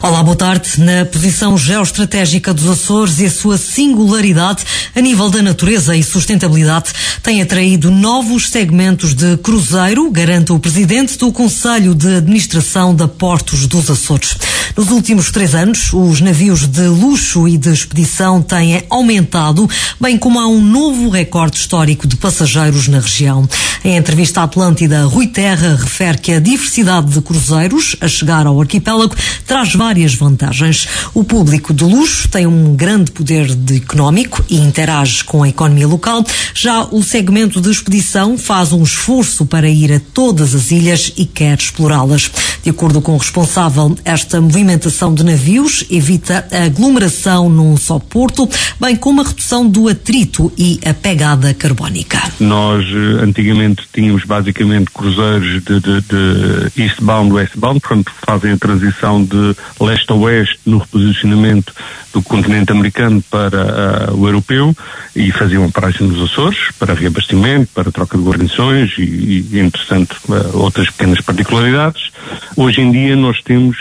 Olá, boa tarde. Na posição geoestratégica dos Açores e a sua singularidade a nível da natureza e sustentabilidade tem atraído novos segmentos de cruzeiro, garante o presidente do Conselho de Administração da Portos dos Açores. Nos últimos 3 anos, os navios de luxo e de expedição têm aumentado, bem como há um novo recorde histórico de passageiros na região. Em entrevista à Atlântida, Rui Terra refere que a diversidade de cruzeiros a chegar ao arquipélago traz várias vantagens. O público de luxo tem um grande poder económico e interage com a economia local. Já o segmento de expedição faz um esforço para ir a todas as ilhas e quer explorá-las. De acordo com o responsável, esta movimentação de navios evita a aglomeração num só porto, bem como a redução do atrito e a pegada carbónica. Nós antigamente tínhamos basicamente cruzeiros de eastbound, westbound, portanto fazem a transição de leste a oeste no reposicionamento do continente americano para o europeu e faziam a paragem nos Açores para reabastecimento, para troca de guarnições e entretanto, outras pequenas particularidades. Hoje em dia nós temos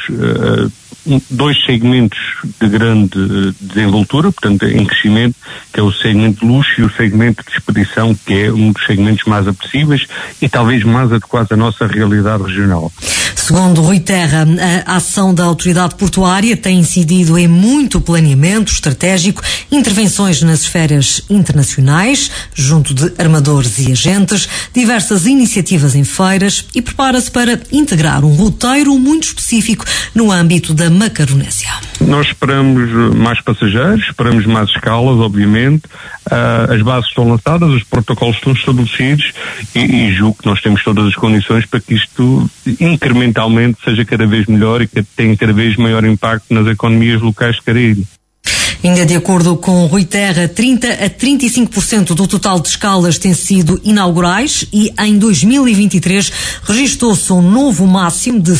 2 segmentos de grande desenvoltura, portanto em crescimento, que é o segmento de luxo e o segmento de expedição, que é um dos segmentos mais apetecíveis e talvez mais adequado à nossa realidade regional. Segundo Rui Terra, a ação da autoridade portuária tem incidido em muito planeamento estratégico, intervenções nas esferas internacionais, junto de armadores e agentes, diversas iniciativas em feiras e prepara-se para integrar um roteiro muito específico no âmbito da Macaronésia. Nós esperamos mais passageiros, esperamos mais escalas, obviamente. As bases estão lançadas, os protocolos estão estabelecidos e julgo que nós temos todas as condições para que isto incrementalmente seja cada vez melhor e que tenha cada vez maior impacto nas economias locais de cada ilha. Ainda de acordo com Rui Terra, 30 a 35% do total de escalas têm sido inaugurais e em 2023 registou-se um novo máximo de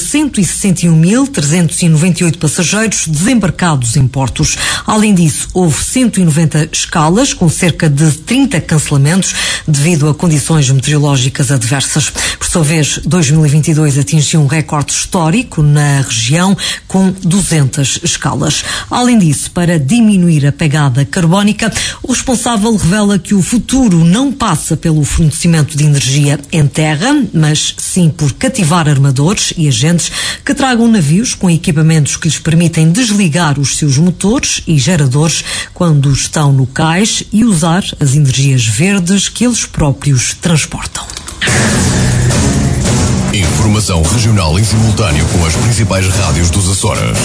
161.398 passageiros desembarcados em portos. Além disso, houve 190 escalas com cerca de 30 cancelamentos devido a condições meteorológicas adversas. Por sua vez, 2022 atingiu um recorde histórico na região com 200 escalas. Além disso, para diminuir a pegada carbónica, o responsável revela que o futuro não passa pelo fornecimento de energia em terra, mas sim por cativar armadores e agentes que tragam navios com equipamentos que lhes permitem desligar os seus motores e geradores quando estão no cais e usar as energias verdes que eles próprios transportam. Informação regional em simultâneo com as principais rádios dos Açores.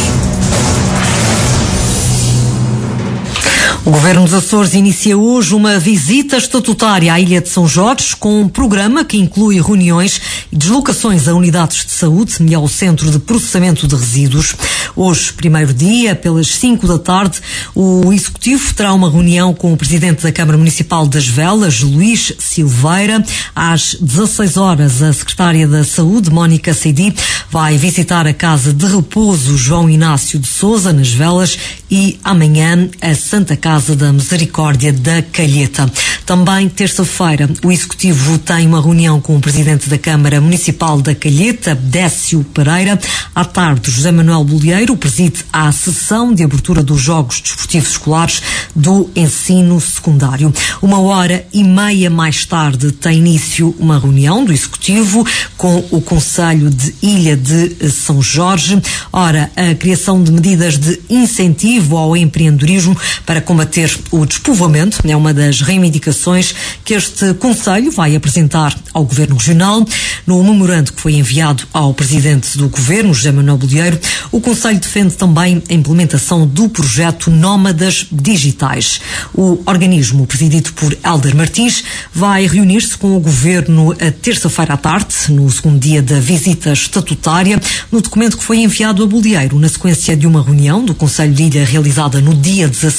O Governo dos Açores inicia hoje uma visita estatutária à Ilha de São Jorge com um programa que inclui reuniões e deslocações a unidades de saúde e ao Centro de Processamento de Resíduos. Hoje, primeiro dia, pelas 5 da tarde, o Executivo terá uma reunião com o Presidente da Câmara Municipal das Velas, Luís Silveira. Às 16 horas, a Secretária da Saúde, Mónica Seidi, vai visitar a Casa de Repouso João Inácio de Sousa, nas Velas, e amanhã a Santa Casa da Misericórdia da Calheta. Também terça-feira, o Executivo tem uma reunião com o Presidente da Câmara Municipal da Calheta, Décio Pereira. À tarde, José Manuel Bolieiro preside a sessão de abertura dos Jogos Desportivos Escolares do Ensino Secundário. 1h30 mais tarde tem início uma reunião do Executivo com o Conselho de Ilha de São Jorge. Ora, a criação de medidas de incentivo ao empreendedorismo para combater o despovoamento é uma das reivindicações que este Conselho vai apresentar ao Governo Regional. No memorando que foi enviado ao Presidente do Governo, José Manuel Bolieiro, o Conselho defende também a implementação do projeto Nómadas Digitais. O organismo, presidido por Hélder Martins, vai reunir-se com o Governo a terça-feira à tarde, no segundo dia da visita estatutária. No documento que foi enviado a Bolieiro, na sequência de uma reunião do Conselho de Ilha realizada no dia 17,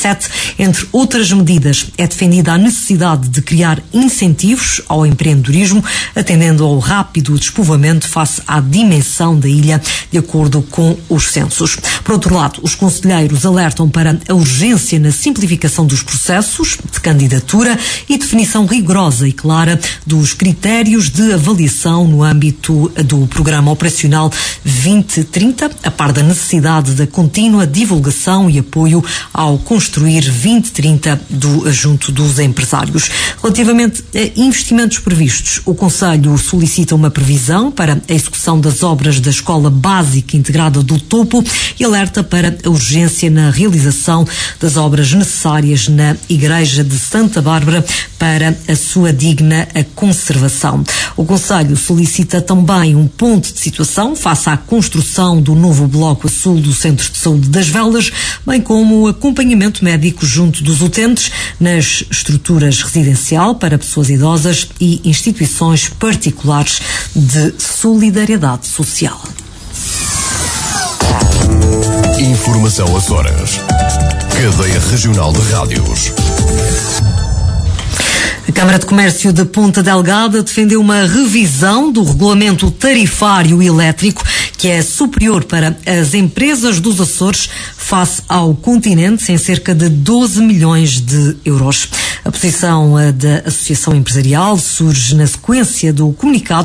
Entre outras medidas, é defendida a necessidade de criar incentivos ao empreendedorismo, atendendo ao rápido despovoamento face à dimensão da ilha, de acordo com os censos. Por outro lado, os conselheiros alertam para a urgência na simplificação dos processos de candidatura e definição rigorosa e clara dos critérios de avaliação no âmbito do Programa Operacional 2030, a par da necessidade da contínua divulgação e apoio ao Construir 2030 junto dos empresários. Relativamente a investimentos previstos, o Conselho solicita uma previsão para a execução das obras da Escola Básica Integrada do Topo e alerta para a urgência na realização das obras necessárias na Igreja de Santa Bárbara para a sua digna conservação. O Conselho solicita também um ponto de situação face à construção do novo bloco a sul do Centro de Saúde das Velas, bem como acompanhamento médico junto dos utentes nas estruturas residencial para pessoas idosas e instituições particulares de solidariedade social. Informação Açores. Cadeia Regional de Rádios. A Câmara de Comércio de Ponta Delgada defendeu uma revisão do regulamento tarifário elétrico que é superior para as empresas dos Açores face ao continente, em cerca de 12 milhões de euros. A posição da Associação Empresarial surge na sequência do comunicado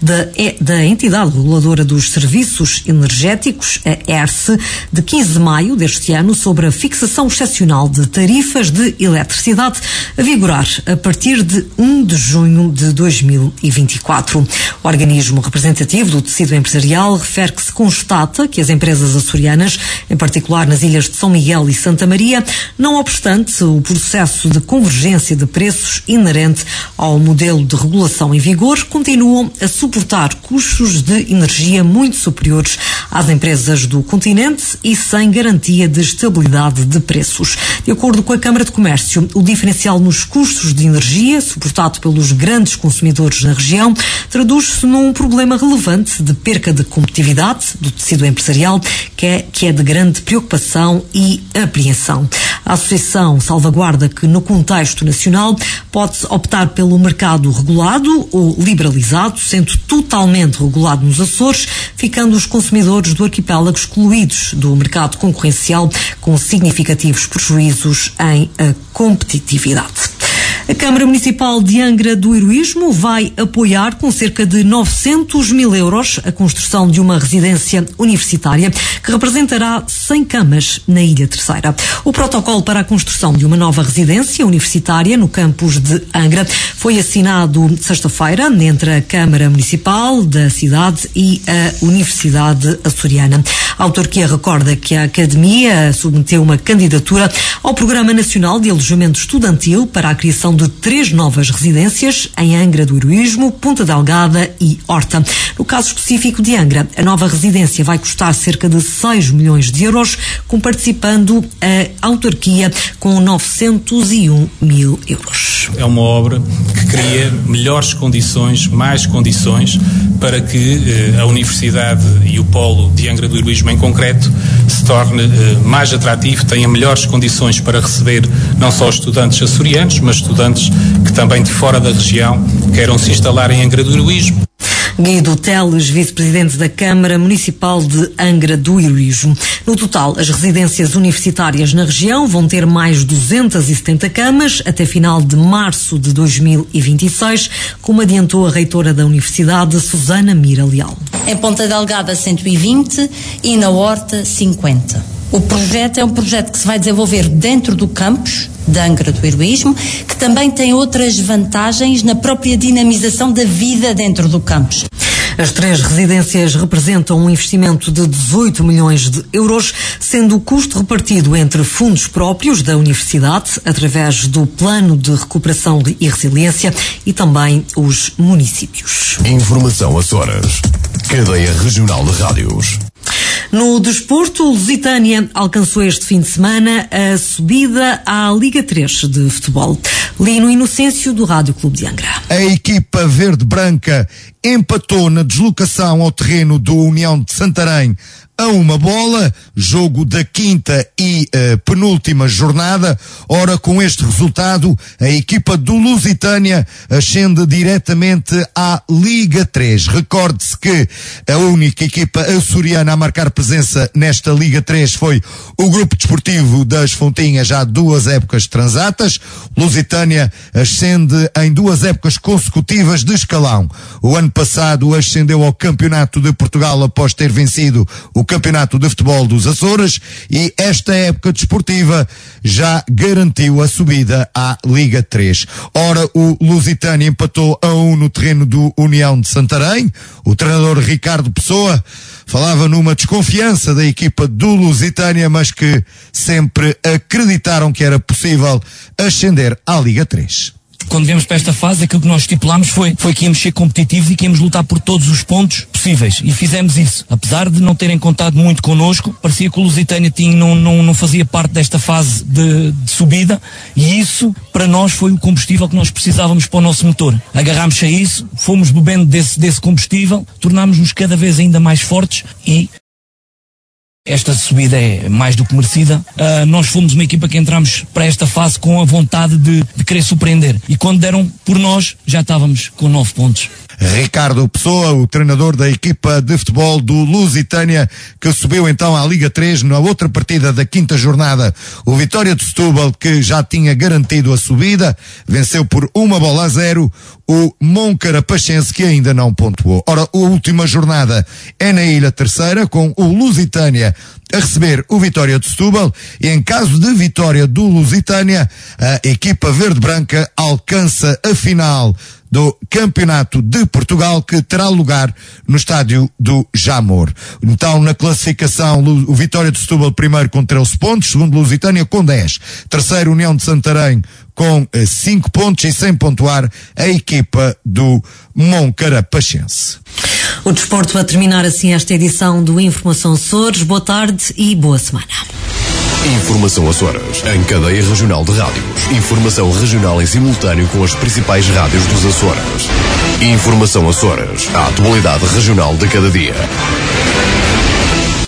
da entidade reguladora dos serviços energéticos, a ERSE, de 15 de maio deste ano, sobre a fixação excepcional de tarifas de eletricidade a vigorar a partir de 1 de junho de 2024. O organismo representativo do tecido empresarial refere que se constata que as empresas açorianas, em particular nas ilhas de São Miguel e Santa Maria, não obstante o processo de convergência de preços inerente ao modelo de regulação em vigor, continuam a suportar custos de energia muito superiores às empresas do continente e sem garantia de estabilidade de preços. De acordo com a Câmara de Comércio, o diferencial nos custos de energia, suportado pelos grandes consumidores na região, traduz-se num problema relevante de perca de competitividade do tecido empresarial, que é de grande preocupação e apreensão. A Associação salvaguarda que, no contexto nacional, pode-se optar pelo mercado regulado ou liberalizado, sendo totalmente regulado nos Açores, ficando os consumidores do arquipélago excluídos do mercado concorrencial, com significativos prejuízos em competitividade. A Câmara Municipal de Angra do Heroísmo vai apoiar com cerca de 900 mil euros a construção de uma residência universitária que representará 100 camas na Ilha Terceira. O protocolo para a construção de uma nova residência universitária no campus de Angra foi assinado sexta-feira entre a Câmara Municipal da cidade e a Universidade Açoriana. A autarquia recorda que a Academia submeteu uma candidatura ao Programa Nacional de Alojamento Estudantil para a criação de 3 novas residências em Angra do Heroísmo, Ponta Delgada e Horta. No caso específico de Angra, a nova residência vai custar cerca de 6 milhões de euros, com participando a autarquia com 901 mil euros. É uma obra que cria melhores condições, mais condições, para que a Universidade e o Polo de Angra do Heroísmo em concreto se torne mais atrativo, tenha melhores condições para receber não só estudantes açorianos, mas estudantes que também de fora da região queiram se instalar em Angra do Heroísmo. Guido Teles, vice-presidente da Câmara Municipal de Angra do Heroísmo. No total, as residências universitárias na região vão ter mais 270 camas até final de março de 2026, como adiantou a reitora da Universidade, Susana Mira Leal. Em Ponta Delgada 120 e na Horta 50. O projeto é um projeto que se vai desenvolver dentro do campus de Angra do Heroísmo, que também tem outras vantagens na própria dinamização da vida dentro do campus. As 3 residências representam um investimento de 18 milhões de euros, sendo o custo repartido entre fundos próprios da Universidade, através do Plano de Recuperação e Resiliência, e também os municípios. Informação Açores. Cadeia Regional de Rádios. No desporto, o Lusitânia alcançou este fim de semana a subida à Liga 3 de futebol. Lino Inocêncio, do Rádio Clube de Angra. A equipa verde-branca empatou na deslocação ao terreno do União de Santarém a uma bola, jogo da quinta e penúltima jornada. Ora, com este resultado, a equipa do Lusitânia ascende diretamente à Liga 3. Recorde-se que a única equipa açoriana a marcar presença nesta Liga 3 foi o Grupo Desportivo das Fontinhas, já 2 épocas transatas. Lusitânia ascende em 2 épocas consecutivas de escalão. O ano passado ascendeu ao Campeonato de Portugal após ter vencido o Campeonato de Futebol dos Açores, e esta época desportiva já garantiu a subida à Liga 3. Ora, o Lusitânia empatou a 1 no terreno do União de Santarém. O treinador Ricardo Pessoa falava numa desconfiança da equipa do Lusitânia, mas que sempre acreditaram que era possível ascender à Liga 3. Quando viemos para esta fase, aquilo que nós estipulámos foi que íamos ser competitivos e que íamos lutar por todos os pontos possíveis. E fizemos isso. Apesar de não terem contado muito connosco, parecia que o Lusitânia não fazia parte desta fase de subida, e isso, para nós, foi o combustível que nós precisávamos para o nosso motor. Agarrámos-se a isso, fomos bebendo desse combustível, tornámos-nos cada vez ainda mais fortes, e esta subida é mais do que merecida. Nós fomos uma equipa que entramos para esta fase com a vontade de querer surpreender. E quando deram por nós, já estávamos com 9 pontos. Ricardo Pessoa, o treinador da equipa de futebol do Lusitânia, que subiu então à Liga 3 na outra partida da quinta jornada. O Vitória de Setúbal, que já tinha garantido a subida, venceu por 1-0 o Moncarapachense, que ainda não pontuou. Ora, a última jornada é na Ilha Terceira, com o Lusitânia a receber o Vitória de Setúbal, e em caso de vitória do Lusitânia, a equipa verde-branca alcança a final do Campeonato de Portugal, que terá lugar no estádio do Jamor. Então, na classificação, o Vitória de Setúbal primeiro com 13 pontos, segundo Lusitânia com 10, terceiro União de Santarém com 5 pontos, e sem pontuar a equipa do Moncarapachense. O desporto a terminar assim esta edição do Informação Açores. Boa tarde e boa semana. Informação Açores, em cadeia regional de rádios. Informação regional em simultâneo com as principais rádios dos Açores. Informação Açores, a atualidade regional de cada dia.